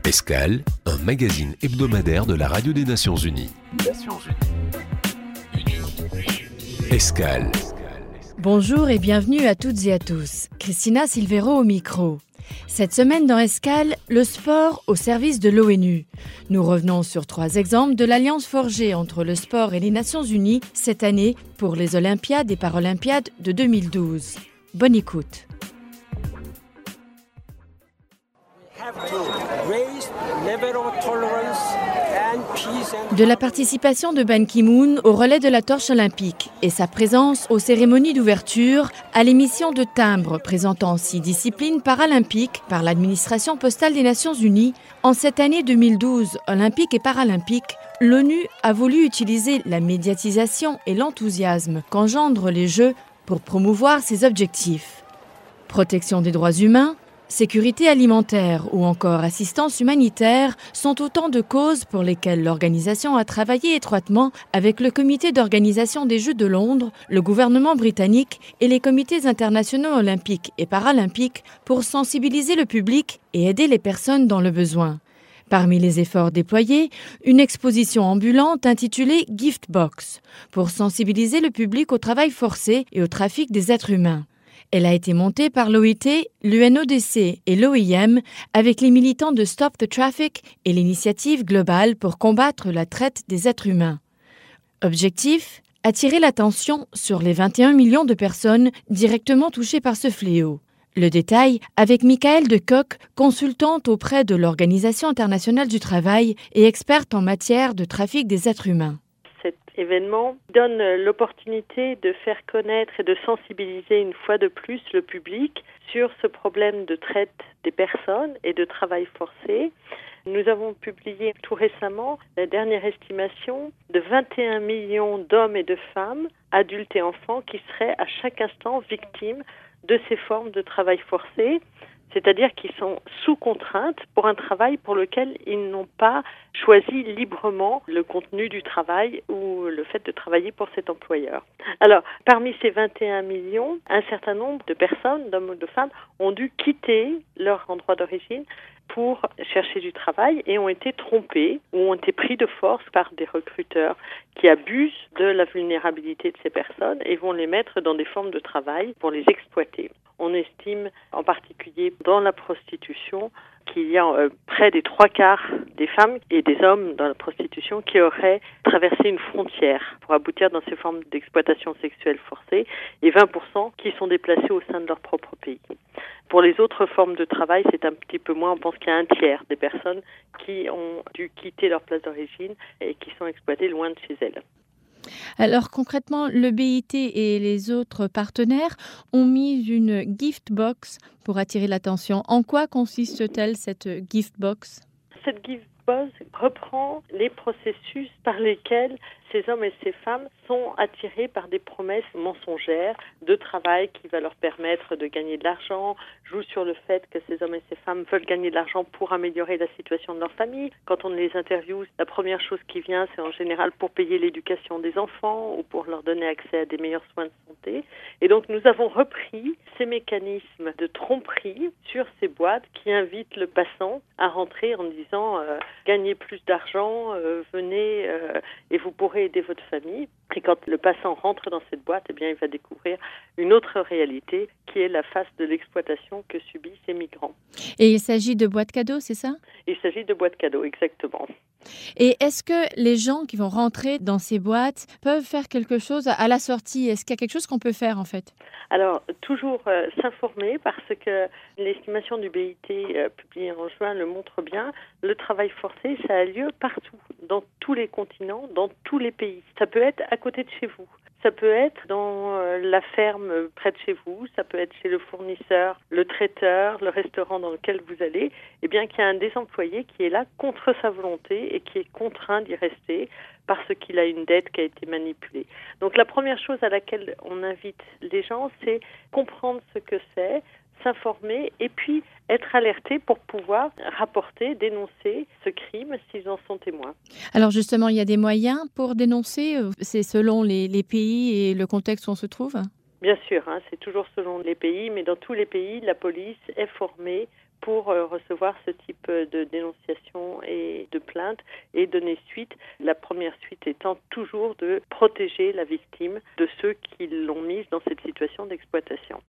Escale, un magazine hebdomadaire de la Radio des Nations Unies. Escale. Bonjour et bienvenue à toutes et à tous. Christina Silvero au micro. Cette semaine dans Escale, le sport au service de l'ONU. Nous revenons sur 3 exemples de l'alliance forgée entre le sport et les Nations Unies cette année pour les Olympiades et Paralympiades de 2012. Bonne écoute. De la participation de Ban Ki-moon au relais de la torche olympique et sa présence aux cérémonies d'ouverture à l'émission de timbres présentant 6 disciplines paralympiques par l'administration postale des Nations Unies, en cette année 2012 olympique et paralympique, l'ONU a voulu utiliser la médiatisation et l'enthousiasme qu'engendrent les Jeux pour promouvoir ses objectifs. Protection des droits humains, sécurité alimentaire ou encore assistance humanitaire sont autant de causes pour lesquelles l'organisation a travaillé étroitement avec le comité d'organisation des Jeux de Londres, le gouvernement britannique et les comités internationaux olympiques et paralympiques pour sensibiliser le public et aider les personnes dans le besoin. Parmi les efforts déployés, une exposition ambulante intitulée Gift Box pour sensibiliser le public au travail forcé et au trafic des êtres humains. Elle a été montée par l'OIT, l'UNODC et l'OIM avec les militants de Stop the Traffic et l'initiative globale pour combattre la traite des êtres humains. Objectif : attirer l'attention sur les 21 millions de personnes directement touchées par ce fléau. Le détail avec Michaëlle de Kock, consultante auprès de l'Organisation internationale du travail et experte en matière de trafic des êtres humains. Cet événement donne l'opportunité de faire connaître et de sensibiliser une fois de plus le public sur ce problème de traite des personnes et de travail forcé. Nous avons publié tout récemment la dernière estimation de 21 millions d'hommes et de femmes, adultes et enfants, qui seraient à chaque instant victimes de ces formes de travail forcé, c'est-à-dire qu'ils sont sous contrainte pour un travail pour lequel ils n'ont pas choisi librement le contenu du travail ou le fait de travailler pour cet employeur. Alors, parmi ces 21 millions, un certain nombre de personnes, d'hommes ou de femmes, ont dû quitter leur endroit d'origine pour chercher du travail et ont été trompés ou ont été pris de force par des recruteurs qui abusent de la vulnérabilité de ces personnes et vont les mettre dans des formes de travail pour les exploiter. On estime en particulier dans la prostitution qu'il y a près des 3/4 des femmes et des hommes dans la prostitution qui auraient traversé une frontière pour aboutir dans ces formes d'exploitation sexuelle forcée et 20% qui sont déplacés au sein de leur propre pays. Pour les autres formes de travail, c'est un petit peu moins. On pense qu'il y a 1/3 des personnes qui ont dû quitter leur place d'origine et qui sont exploitées loin de chez elles. Alors concrètement, le BIT et les autres partenaires ont mis une gift box pour attirer l'attention. En quoi consiste-t-elle cette gift box ? Cette gift box reprend les processus par lesquels ces hommes et ces femmes sont attirés par des promesses mensongères de travail qui va leur permettre de gagner de l'argent, joue sur le fait que ces hommes et ces femmes veulent gagner de l'argent pour améliorer la situation de leur famille. Quand on les interviewe, la première chose qui vient, c'est en général pour payer l'éducation des enfants ou pour leur donner accès à des meilleurs soins de santé. Et donc nous avons repris ces mécanismes de tromperie sur ces boîtes qui invitent le passant à rentrer en disant gagnez plus d'argent, venez et vous pourrez aider votre famille. Et quand le passant rentre dans cette boîte, eh bien, il va découvrir une autre réalité qui est la face de l'exploitation que subissent ces migrants. Et il s'agit de boîtes cadeaux, c'est ça ? Il s'agit de boîtes cadeaux, exactement. Et est-ce que les gens qui vont rentrer dans ces boîtes peuvent faire quelque chose à la sortie ? Est-ce qu'il y a quelque chose qu'on peut faire en fait ? Alors, toujours s'informer parce que l'estimation du BIT publiée en juin le montre bien, le travail forcé, ça a lieu partout, dans tous les continents, dans tous les pays. Ça peut être à côté de chez vous. Ça peut être dans la ferme près de chez vous, ça peut être chez le fournisseur, le traiteur, le restaurant dans lequel vous allez, eh bien qu'il y a un des employés qui est là contre sa volonté et qui est contraint d'y rester parce qu'il a une dette qui a été manipulée. Donc la première chose à laquelle on invite les gens, c'est comprendre ce que c'est, s'informer et puis être alertés pour pouvoir rapporter, dénoncer ce crime s'ils en sont témoins. Alors justement, il y a des moyens pour dénoncer, c'est selon les pays et le contexte où on se trouve ? Bien sûr, c'est toujours selon les pays, mais dans tous les pays, la police est formée pour recevoir ce type de dénonciation et de plainte et donner suite. La première suite étant toujours de protéger la victime de ceux qui l'ont mise dans cette situation d'exploitation.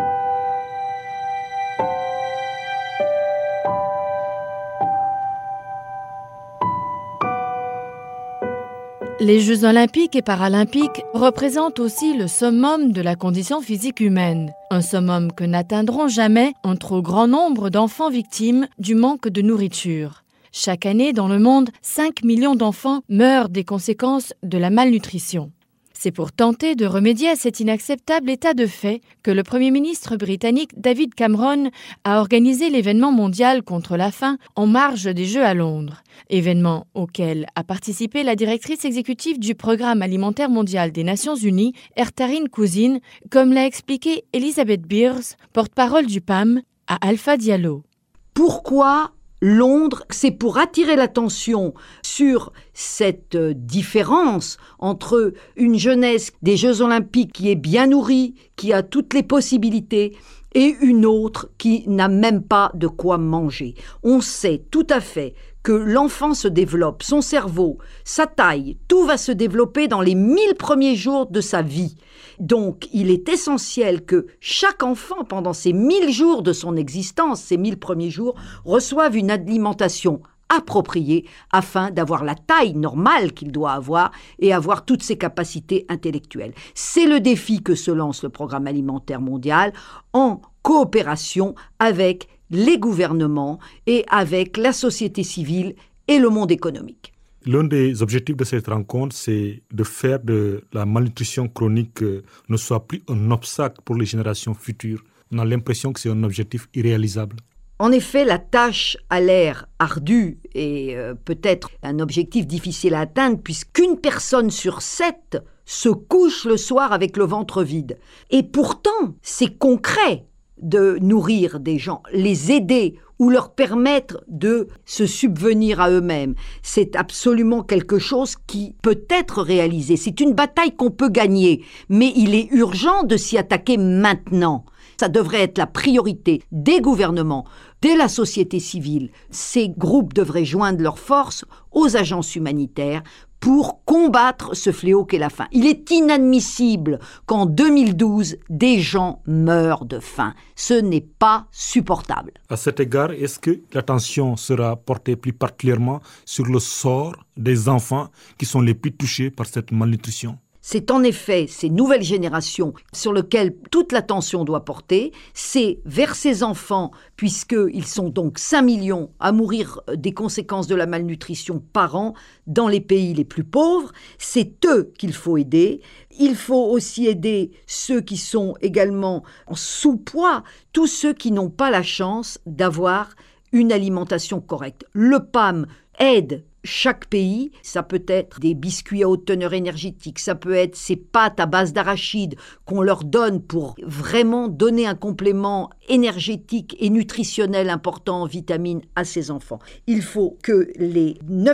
Les Jeux olympiques et paralympiques représentent aussi le summum de la condition physique humaine. Un summum que n'atteindront jamais un trop grand nombre d'enfants victimes du manque de nourriture. Chaque année, dans le monde, 5 millions d'enfants meurent des conséquences de la malnutrition. C'est pour tenter de remédier à cet inacceptable état de fait que le Premier ministre britannique David Cameron a organisé l'événement mondial contre la faim en marge des Jeux à Londres. Événement auquel a participé la directrice exécutive du Programme alimentaire mondial des Nations Unies, Ertarine Cousine, comme l'a expliqué Elisabeth Beers, porte-parole du PAM, à Alpha Diallo. Pourquoi Londres? C'est pour attirer l'attention sur cette différence entre une jeunesse des Jeux Olympiques qui est bien nourrie, qui a toutes les possibilités, et une autre qui n'a même pas de quoi manger. On sait tout à fait que l'enfant se développe, son cerveau, sa taille, tout va se développer dans les 1000 premiers jours de sa vie. Donc, il est essentiel que chaque enfant, pendant ces 1000 jours de son existence, ces 1000 premiers jours, reçoive une alimentation appropriée afin d'avoir la taille normale qu'il doit avoir et avoir toutes ses capacités intellectuelles. C'est le défi que se lance le Programme alimentaire mondial en coopération avec les gouvernements et avec la société civile et le monde économique. L'un des objectifs de cette rencontre, c'est de faire de la malnutrition chronique ne soit plus un obstacle pour les générations futures. On a l'impression que c'est un objectif irréalisable. En effet, la tâche a l'air ardue et peut-être un objectif difficile à atteindre puisqu'une personne sur 7 se couche le soir avec le ventre vide. Et pourtant, c'est concret de nourrir des gens, les aider ou leur permettre de se subvenir à eux-mêmes. C'est absolument quelque chose qui peut être réalisé. C'est une bataille qu'on peut gagner, mais il est urgent de s'y attaquer maintenant. Ça devrait être la priorité des gouvernements, de la société civile. Ces groupes devraient joindre leurs forces aux agences humanitaires pour combattre ce fléau qu'est la faim. Il est inadmissible qu'en 2012, des gens meurent de faim. Ce n'est pas supportable. À cet égard, est-ce que l'attention sera portée plus particulièrement sur le sort des enfants qui sont les plus touchés par cette malnutrition ? C'est en effet ces nouvelles générations sur lesquelles toute l'attention doit porter. C'est vers ces enfants, puisqu'ils sont donc 5 millions à mourir des conséquences de la malnutrition par an dans les pays les plus pauvres. C'est eux qu'il faut aider. Il faut aussi aider ceux qui sont également en sous-poids, tous ceux qui n'ont pas la chance d'avoir une alimentation correcte. Le PAM aide chaque pays, ça peut être des biscuits à haute teneur énergétique, ça peut être ces pâtes à base d'arachide qu'on leur donne pour vraiment donner un complément énergétique et nutritionnel important en vitamines à ces enfants. Il faut que les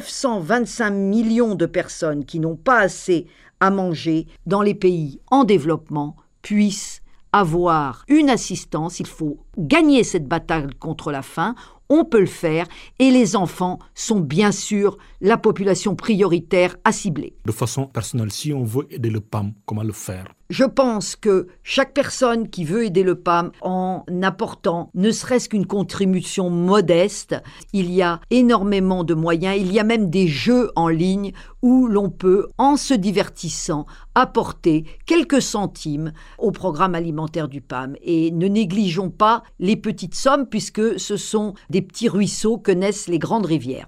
925 millions de personnes qui n'ont pas assez à manger dans les pays en développement puissent avoir une assistance. Il faut gagner cette bataille contre la faim. On peut le faire et les enfants sont bien sûr la population prioritaire à cibler. De façon personnelle, si on veut aider le PAM, comment le faire ? Je pense que chaque personne qui veut aider le PAM en apportant ne serait-ce qu'une contribution modeste, il y a énormément de moyens, il y a même des jeux en ligne où l'on peut, en se divertissant, apporter quelques centimes au programme alimentaire du PAM. Et ne négligeons pas les petites sommes puisque ce sont des petits ruisseaux que naissent les grandes rivières.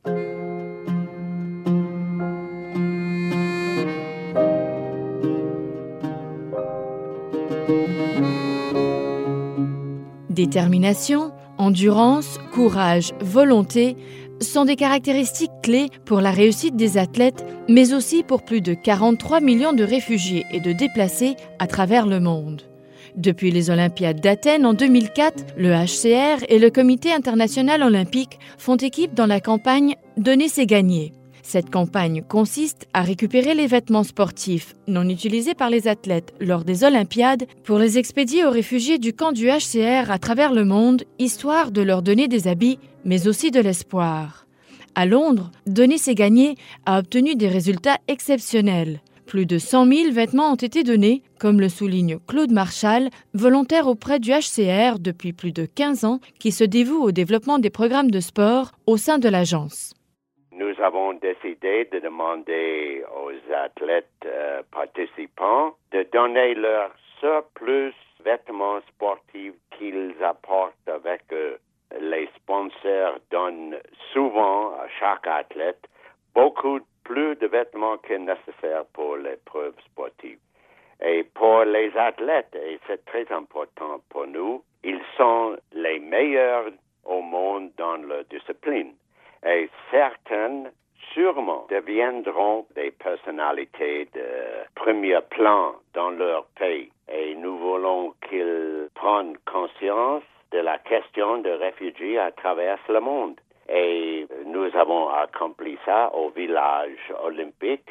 Détermination, endurance, courage, volonté sont des caractéristiques clés pour la réussite des athlètes, mais aussi pour plus de 43 millions de réfugiés et de déplacés à travers le monde. Depuis les Olympiades d'Athènes en 2004, le HCR et le Comité international olympique font équipe dans la campagne « Donner c'est gagner ». Cette campagne consiste à récupérer les vêtements sportifs non utilisés par les athlètes lors des Olympiades pour les expédier aux réfugiés du camp du HCR à travers le monde, histoire de leur donner des habits, mais aussi de l'espoir. À Londres, Denis Ségagné a obtenu des résultats exceptionnels. Plus de 100 000 vêtements ont été donnés, comme le souligne Claude Marchal, volontaire auprès du HCR depuis plus de 15 ans, qui se dévoue au développement des programmes de sport au sein de l'agence. Nous avons décidé de demander aux athlètes participants de donner leur surplus vêtements sportifs qu'ils apportent avec eux. Les sponsors donnent souvent à chaque athlète beaucoup plus de vêtements que nécessaire pour l'épreuve sportive. Et pour les athlètes, et c'est très important pour nous, ils sont les meilleurs au monde dans leur discipline. Et certains, sûrement, deviendront des personnalités de premier plan dans leur pays. Et nous voulons qu'ils prennent conscience de la question des réfugiés à travers le monde. Et nous avons accompli ça au village olympique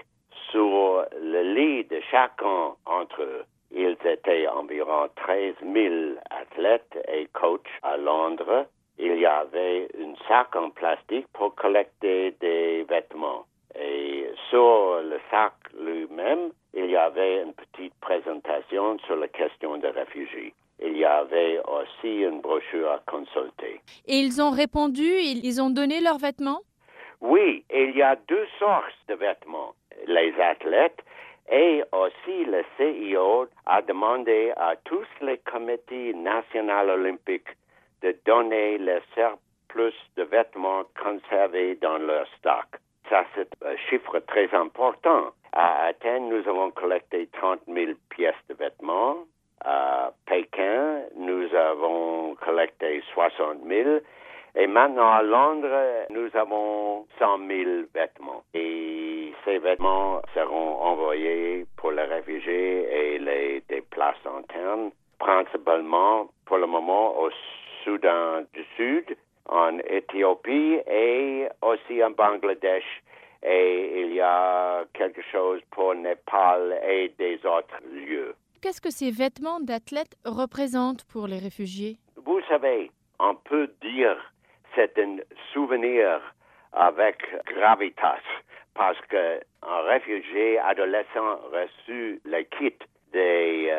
sur le lit de chacun entre eux. Ils étaient environ 13 000 athlètes et coachs à Londres. Il y avait un sac en plastique pour collecter des vêtements. Et sur le sac lui-même, il y avait une petite présentation sur la question des réfugiés. Il y avait aussi une brochure à consulter. Et ils ont répondu, ils ont donné leurs vêtements? Oui, il y a deux sortes de vêtements. Les athlètes et aussi le CIO a demandé à tous les comités nationaux olympiques de donner le surplus de vêtements conservés dans leur stock. Ça, c'est un chiffre très important. À Athènes, nous avons collecté 30 000 pièces de vêtements. À Pékin, nous avons collecté 60 000. Et maintenant, à Londres, nous avons 100 000 vêtements. Et ces vêtements seront envoyés pour les réfugiés et les déplaces internes, principalement pour le moment au Soudan du Sud, en Éthiopie et aussi en Bangladesh. Et il y a quelque chose pour Népal et des autres lieux. Qu'est-ce que ces vêtements d'athlètes représentent pour les réfugiés? Vous savez, on peut dire c'est un souvenir avec gravitas parce qu'un réfugié adolescent reçu le kit des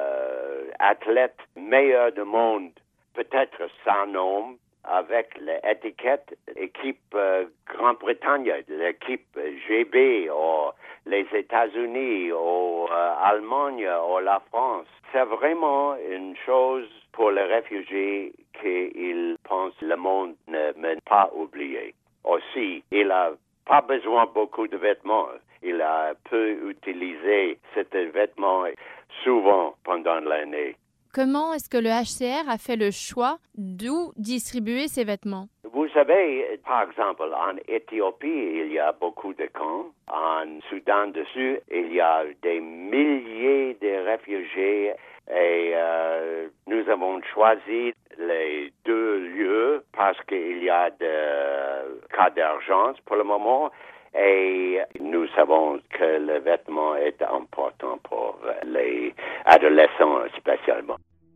athlètes meilleurs du monde, peut-être sans nom, avec l'étiquette équipe Grande-Bretagne, l'équipe GB, ou les États-Unis, ou Allemagne, ou la France. C'est vraiment une chose pour les réfugiés qu'ils pensent le monde ne m'a pas oublié. Aussi, il n'a pas besoin de beaucoup de vêtements. Il peut utiliser ces vêtements souvent pendant l'année. Comment est-ce que le HCR a fait le choix d'où distribuer ces vêtements? Vous savez, par exemple, en Éthiopie, il y a beaucoup de camps. En Soudan du Sud, il y a des milliers de réfugiés. Et nous avons choisi les deux lieux parce qu'il y a des cas d'urgence pour le moment. Et nous savons que le vêtement est important pour les adolescents spécialement.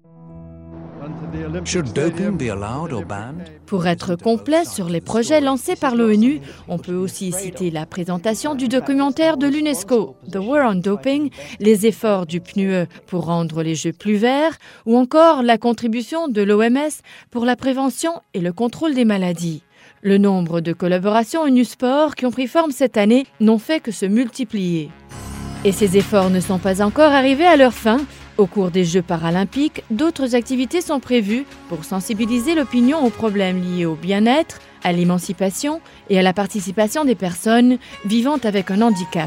Should doping be allowed or banned? Pour être complet sur les projets lancés par l'ONU, on peut aussi citer la présentation du documentaire de l'UNESCO, The War on Doping, les efforts du PNUE pour rendre les Jeux plus verts, ou encore la contribution de l'OMS pour la prévention et le contrôle des maladies. Le nombre de collaborations ONU-Sport qui ont pris forme cette année n'ont fait que se multiplier. Et ces efforts ne sont pas encore arrivés à leur fin. Au cours des Jeux paralympiques, d'autres activités sont prévues pour sensibiliser l'opinion aux problèmes liés au bien-être, à l'émancipation et à la participation des personnes vivant avec un handicap.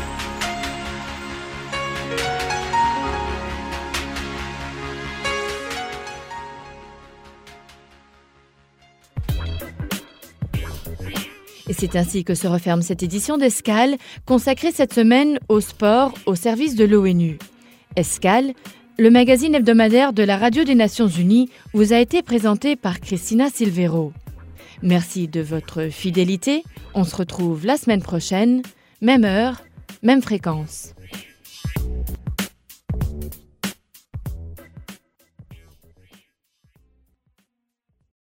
Et c'est ainsi que se referme cette édition d'Escale, consacrée cette semaine au sport au service de l'ONU. Escale, le magazine hebdomadaire de la Radio des Nations Unies, vous a été présenté par Christina Silvero. Merci de votre fidélité. On se retrouve la semaine prochaine, même heure, même fréquence.